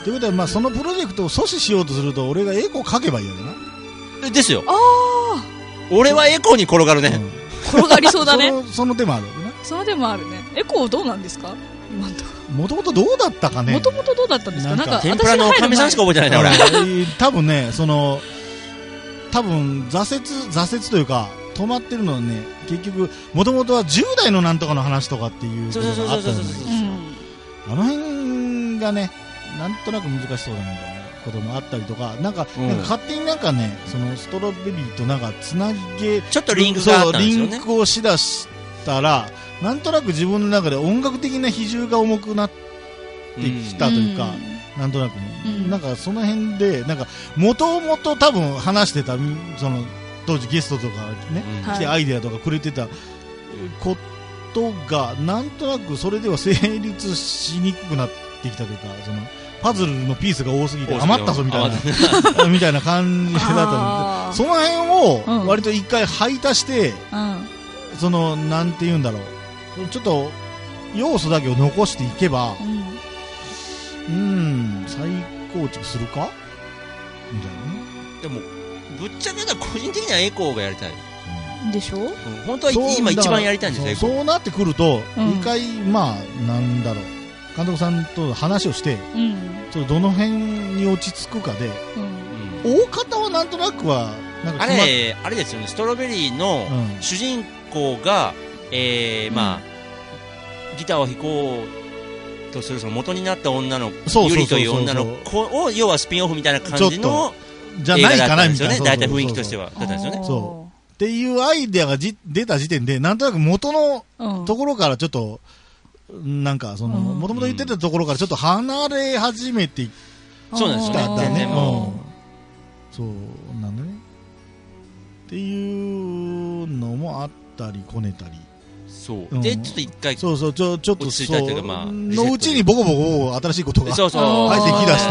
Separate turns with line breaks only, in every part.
ということは、まあ、そのプロジェクトを阻止しようとすると俺がエコー書けばいいわけな。
ですよ。
あ
俺はエコーに転がるね。
転がりそうだね。
その手もあるわけな。
その手もあるね。エコーどうなんですか今のとこ
もともとどうだったかね。
もともとどうだったんですか。なんか
天ぷらのおかみさんしか覚えてないな俺。
多分ね、多分挫折というか止まってるのはね、結局もともとは10代のなんとかの話とかっていうことがあったじゃないですか。あの辺がね、なんとなく難しそうだみたいなこともあったりとか、なんか勝手になんかね、そのストロベリーとなんかつなげ、
ちょっとリンクがあったんですよね。
リンクをしだしたら、なんとなく自分の中で音楽的な比重が重くなってきたというか、なんとなくね、なんかその辺で、なんかもともと多分話してた、その当時ゲストとかね、来てアイデアとかくれてたことが、なんとなくそれでは成立しにくくなってきたというか、そのパズルのピースが多すぎて余ったぞみたいなみたいな感じだったので、その辺を割と一回排他して、そのなんて言うんだろう、ちょっと要素だけを残していけば、再構築するかみたいなね。
でもぶっちゃけたら個人的にはエコーがやりたい
でしょ。
本当は今一番やりたいんですよ。
そうなってくると、一回まあなんだろう、監督さんと話をして、ちょっとどの辺に落ち着くかで、大方はなんとなくはなんか
あれですよね。ストロベリーの主人公が、まあギターを弾こうとするその元になった女のユリという女の子を要はスピンオフみたいな感じの
じゃないかなみたいな、
大体雰囲気としてはだったんですよね。
そうっていうアイデアが出た時点で、なんとなく元のところからちょっとなんかそのもともと言ってたところからちょっと離れ始めてき
そうなんですよね。
そうなんだねっていうのもあったりこねたり。
そうでちょっと一回
ちょっと
落ち着いたというか、まあ
のうちにボコボコ新しいことが入ってきだして、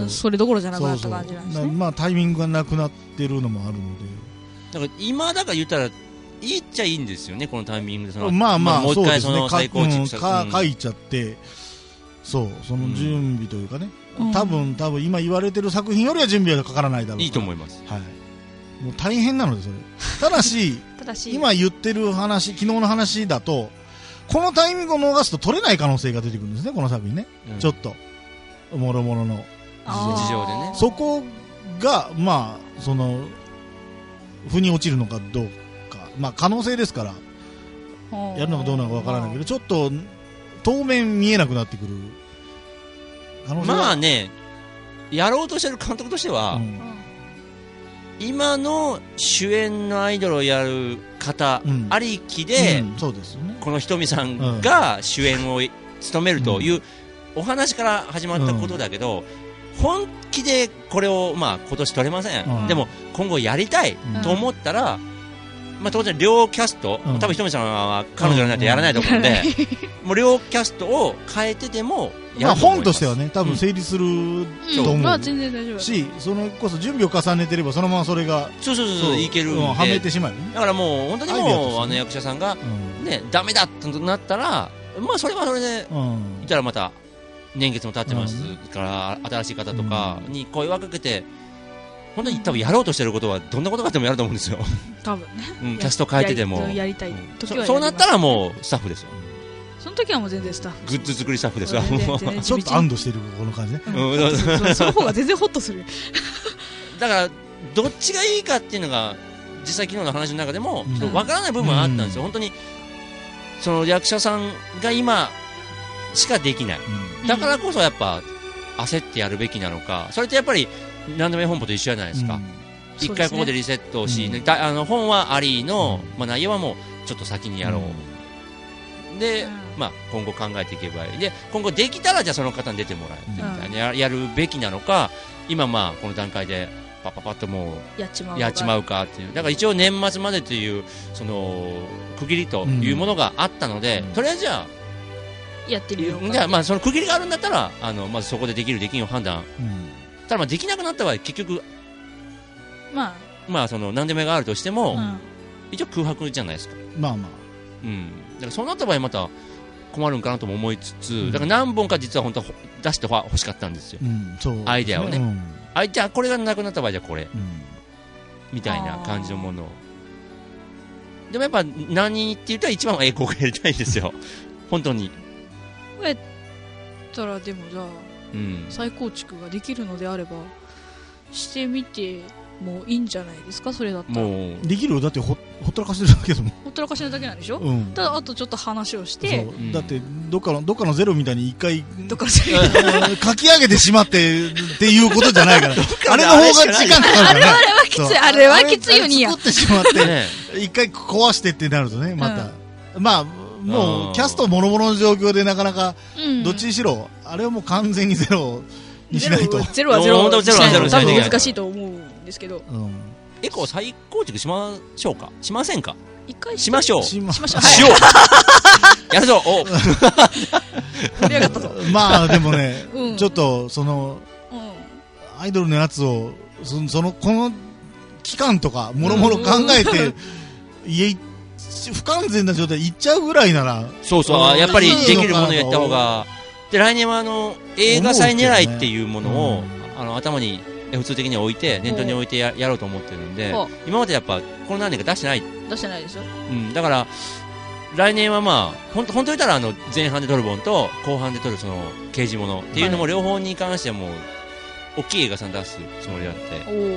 それどころじゃなくなった感じなんですね。
まあタイミングがなくなってるのもあるので、
だから今だから言ったらいいっちゃいいんですよね、このタイミングで。
まあ
もう一回その再構築
書いちゃって、その準備というかね、多分今言われてる作品よりは準備はかからないだろう。
いいと思います。
はい。もう大変なのでそれ。ただし今言ってる話、昨日の話だと、このタイミングを逃すと取れない可能性が出てくるんですね、この作品ね。ちょっともろもろの
事情でね。
そこがまあその腑に落ちるのかどうか、まあ可能性ですからやるのかどうなのかわからないけど、ちょっと当面見えなくなってくる可能性が。
まあね、やろうとしてる監督としては、今の主演のアイドルをやる方ありきで、このひとみさんが主演を務めるというお話から始まったことだけど、本気でこれをまあ今年取れません。でも今後やりたいと思ったら、まあ当然両キャスト、多分ひとみさんは彼女になってやらないと思うんで、もう両キャストを変えてでも
まあ本としてはね、多分成立すると思う
全然大丈夫
し、そのこそ準備を重ねてればそのままそれが
いけるんで、
はめてしまう。
だからもう本当にもうあの役者さんがねダメだとなったら、まあそれはそれでいたらまた年月も経ってますから新しい方とかに声をかけて、本当に多分やろうとしてることはどんなことがあってもやると思うんですよ。
多分ね。
キャスト変えてでも
やりたい時は
そうなったらもうスタッフですよ。
その時はもう全然スタッフ。
グッズ作りスタッフですわ。
ちょっと安堵してるこの感じね。
その方が全然ホッとする。
だからどっちがいいかっていうのが実際昨日の話の中でもちょっとわからない部分はあったんですよ。本当にその役者さんが今しかできない。だからこそやっぱ焦ってやるべきなのか。それってやっぱり何でも本舗と一緒じゃないですか。一回ここでリセットをし、本はアリーの内容はもうちょっと先にやろう。で。まあ、今後考えていけばいいで、今後できたらじゃあその方に出てもらえるみたいな、やるべきなのか、今まあこの段階でパッパッともうやっちまうかっていう。だから一応年末までというその区切りというものがあったので、とりあえずじゃあ
やってみようか。
じゃあまあその区切りがあるんだったらまずそこでできるできんを判断、ただまあできなくなった場合結局まあその何でもがあるとしても、一応空白じゃないですか。
まあまあ
だからそうなった場合また困るんかなとも思いつつ、だから何本か実は本当は出して欲しかったんですよ、
そう
アイデアをね、じゃあこれがなくなった場合じゃこれ、みたいな感じのものを。でもやっぱ何って言ったら一番はエコーがやりたいんですよ本当に。
やったらでもじゃあ、再構築ができるのであればしてみてもういいんじゃないですか。それだったら
もうできるよ。だってほったらかしてるだけでも
ほったらかしてるだけなんでしょ、ただあとちょっと話をして、
だってどっかのゼロみたいに一回
どっかのゼロ
書き上げてしまってっていうことじゃないからあれの方が時間かかるからね。
あれはきつい、あれはきついよにや
作ってしまって一回壊してってなるとね、またまあもうキャストもろもろの状況でなかなかどっちにしろあれはもう完全にゼロにしないと。
ゼロはゼロしないと多分難しいと思うんですけど、
エコー再構築しましょうか、しませんか。
一回
しましょう。
しよ
う。やるぞ。お。
盛り上がったぞ。
まあでもね、ちょっとそのアイドルのやつをこの期間とかもろもろ考えて不完全な状態で行っちゃうぐらいなら、
そうやっぱりできるものをやった方が。で来年は映画祭狙いっていうものを頭にF2 的に置いて念頭に置いてやろうと思ってるんで、今までやっぱこの何年か出してない
ですよ。
だから来年はまあ本当言ったら前半で撮る本と後半で撮るその刑事物っていうのも両方に関してはもう大きい映画さん出すつもりがあって、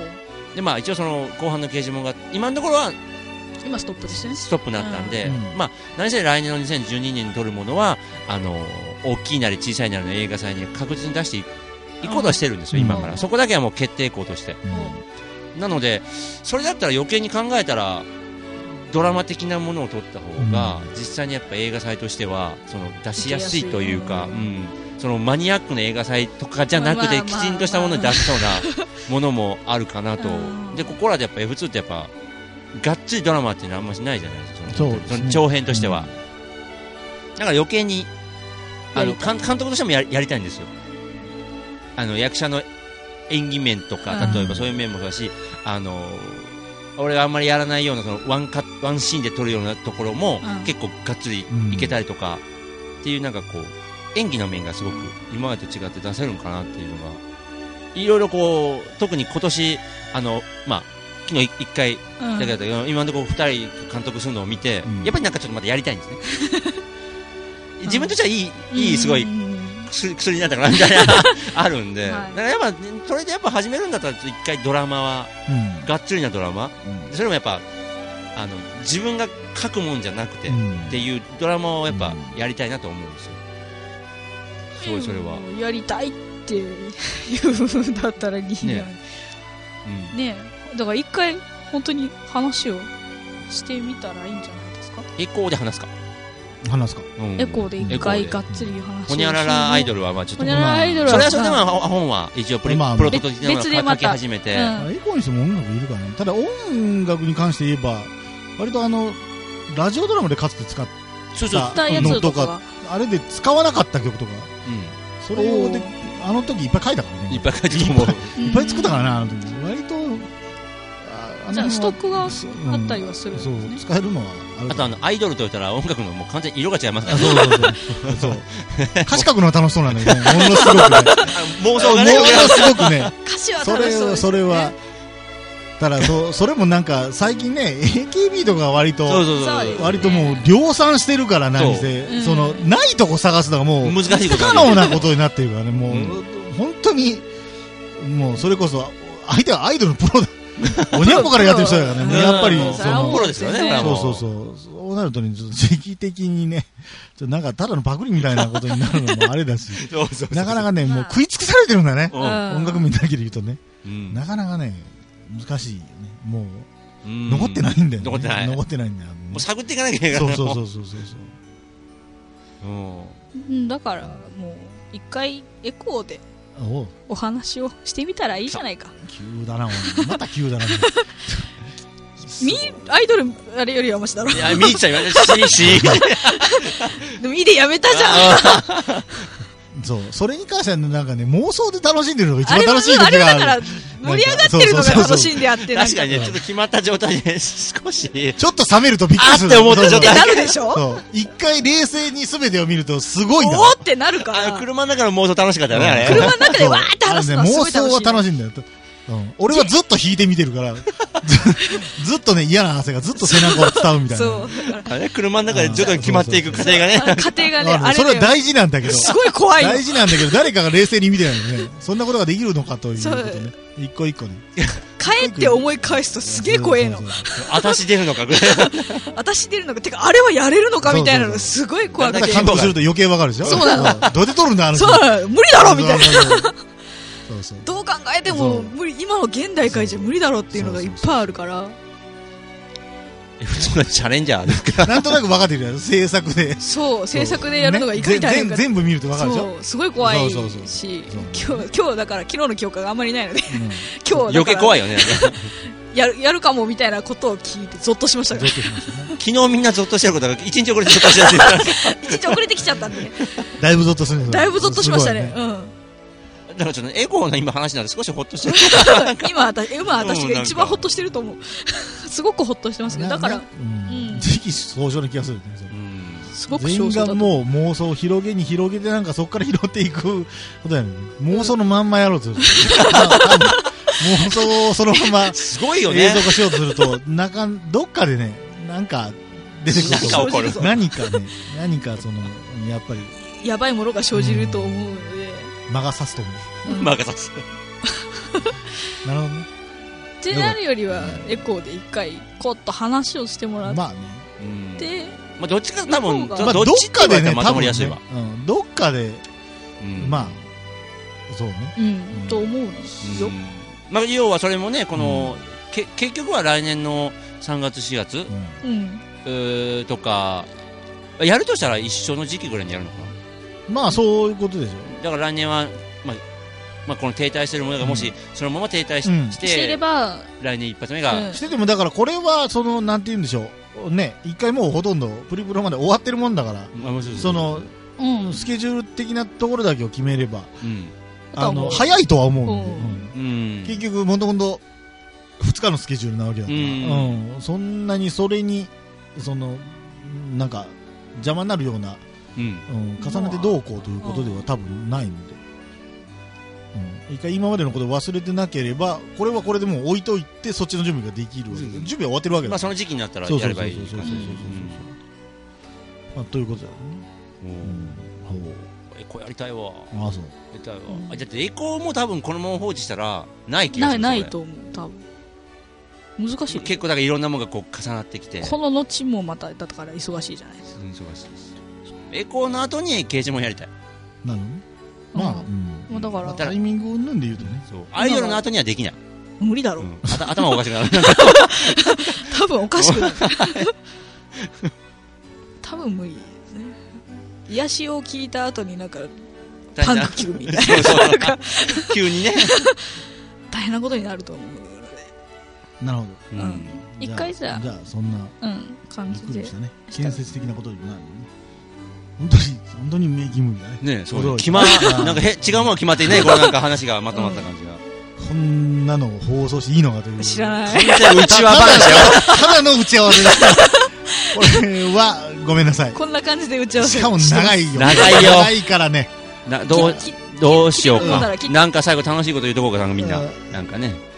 でまあ一応その後半の刑事物が今のところは
今ストップですね。
ストップになったんで、まあ何せ来年の2012年に撮るものは大きいなり小さいなりの映画祭に確実に出していこうとはしてるんですよ、今から。そこだけはもう決定校として。なのでそれだったら余計に考えたらドラマ的なものを撮った方が実際にやっぱ映画祭としてはその出しやすいというか、そのマニアックな映画祭とかじゃなくてきちんとしたものに出しそうなものもあるかなと。でここらでやっぱ F2 ってやっぱがっつりドラマっていうのはあんましないじゃないですか、その長編としては。だから余計に監督としてもやりたいんですよ。役者の演技面とか例えばそういう面もそうだし、俺があんまりやらないようなそのワンシーンで撮るようなところも結構がっつりいけたりとかっていうなんかこう演技の面がすごく今までと違って出せるのかなっていうのがいろいろこう特に今年まあ昨日1回だけだけど、今のところ2人監督するのを見て、やっぱりなんかちょっとまたやりたいんですね自分としてはいいすごい薬になったからみたいなあるんで、だからやっぱそれでやっぱ始めるんだったら一回ドラマは、がっつりなドラマ、それもやっぱ自分が書くもんじゃなくて、っていうドラマをやっぱやりたいなと思うんですよ。すごいそれは
やりたいっていうんだったらいいね。だから一回本当に話をしてみたらいいんじゃないですか。
エコーで話すか。
エコーで一回がっつり話をして。
ホニャララアイドルはまあちょっとそれはそれでも本は一応プロト的なものを書き始めて、
エコーにしても音楽いるからね。ただ音楽に関して言えば割とラジオドラマでかつて使ったのとかあれで使わなかった曲とか、それをあの時いっぱい書いたからね。
いっぱい書いてると思う。
いっぱい作ったからね、あの時。割と
じゃあストックがあったりはするんですね。
そう使えるのは
あとアイドルといったら音楽のもう完全に色が違いますから
ね。そう歌詞書くのは楽しそうなんだけどね。ものすごくね。
妄想がね。
ものすごくね。
歌詞は楽しそうですね。
それはただそれもなんか最近ね AKB とか割ともう量産してるから何せないとこ探すのがもう
難しいこと
不可能なことになってるからね。もう本当にもうそれこそ相手はアイドルのプロだ。おにゃんこからやってる人だからね。やっぱり
プロですよね。
そうなるとね時期的にねなんかただのパクリみたいなことになるのもあれだし、なかなかねもう食い尽くされてるんだね。音楽面だけで言うとね、なかなかね難しいよね。もう残ってないんだよね。残ってないんだよ。
もう探っていかなきゃいけない。
そう。
だからもう一回エコーでお話をしてみたらいいじゃないか。
急だな、また急だな。
アイドルあれよりはマシだろ。
いや、見ちゃいましたし。
でもいいでやめたじゃん。
そう。それに関してはなんかね、妄想で楽しんでるのが一番楽しい時がある。
あれはだから盛り上がってるのが楽しんであって、
確かにね、ちょっと決まった状態で少し
ちょっと冷めるとびっくりする。
あって思った状態
ってなるでしょ。
そう。一回冷静に全てを見るとすごいんだ。
おーってなるから。
車の中の妄想楽しかったよね、あれ。
車の中でわーって話すのはすごい楽しい。
妄想は楽しいんだよ。俺はずっと引いて見てるからずっとね嫌な汗がずっと背中を伝うみたいな。
そうあれ車の中で徐々に決まっていく過程がね、
過程がね、あれ
それは大事なんだけど、
すごい怖いよ。
大事なんだけど誰かが冷静に見てないのね、そんなことができるのかということね、一個一個ね
帰って思い返すとすげえ怖えの。
私出るのかぐらい
私出るのか、てかあれはやれるのかみたいなのすごい怖くて、
監督すると余計わかるでしょ。
そうなの。
どうやって撮るんだあの人。
そうなの、無理だろみたいな。
そうそう、
どう考えても無理、今の現代界じゃ無理だろっていうのがいっぱいあるから。
普通のチャレンジャーですか。
なんとなく分かってるよ、制作で。
そう、制作でやるのがいかに大変か、
全部見ると分かるでしょ。
そう、すごい怖いし、今日だから昨日の記憶があんまりないので、今日
余計怖いよね。
やるかもみたいなことを聞いてゾッとしましたから。
昨日みんなゾッとしてることが一日遅れてゾッとしてる。
一日遅れてきちゃったんで。
だいぶゾッとする。
だいぶゾッとしましたね。うん。
だからちょっとエコーの今話なんで少しホッとしてる。
今私が一番ホッとしてると思う。すごくホッとしてますけど、だから、
時期尚早な気がするね。
すごく
全員がもう妄想を広げてなんかそこから拾っていくことやね。妄想のまんまやろうとする。妄想をそのまます
ごいよね。
映像化しようとするとどっかでねなんか出てくると
何か起こる。
何かそのやっぱり
やばいものが生じると思うので。
魔が差すと思う。
魔が差す。
なるほどね。
ってなるよりはエコーで一回コッと話をしてもらって、
まあね。
まあどっちか多分どっち
かでね
まとまりやすいわ。
どっかでまあそうね。
と思うんですよ。
まあ要はそれもねこの結局は来年の3月4月とかやるとしたら一緒の時期ぐらいにやるのかな。
まあそういうことでしょ。
だから来年はまあこの停滞してるものがもしそのまま停滞してれば来年一発目が
しててもだからこれはそのなんて言うんでしょうね、一回もうほとんどプリプロまで終わってるもんだから、そのスケジュール的なところだけを決めれば早いとは思うんで、結局もともと2日のスケジュールなわけだから、そんなにそれにそのなんか邪魔になるような重ねてどうこうということでは多分ないので、一回今までのことを忘れてなければこれはこれでもう置いといてそっちの準備ができるわけで、準備は終わってるわけだから、
まあその時期になったらやればいい
ということだよね。
エコーやりたいわ。
ああそう。
やりたいわ。だってエコーも多分このまま放置したらない気がする。
ないと思う多分。難しい。
結構だからいろんなものがこう重なってきて。
この後もまただから忙しいじゃないですか。
忙しいです。エコーの後に刑事もやりたい。
なのね。ま
あだから
タイミング云々で言うとね。
アイドルの後にはできない。
無理だろ。
頭おかしくなる。
多分おかしくなる。多分無理ですね。癒しを聞いた後になんかパンク級みたいな
急にね
大変なことになると思うので。
なるほど。
一回じゃあ
そんな
感じで
建設的なことにもなるね。本当に名義無理だね。
ね、そうなんか違うもの決まっていないこのなんか話がまとまった感じが。
こんなの放送していいのかという。
知らない。
完全内輪話よ。
ただの打ち合わせだ。これはごめんなさい。
こんな感じで打ち合わせ。
しかも長いよ。
長
いからね。
どうしようか。なんか最後楽しいこと言うとこうかみんななんかね。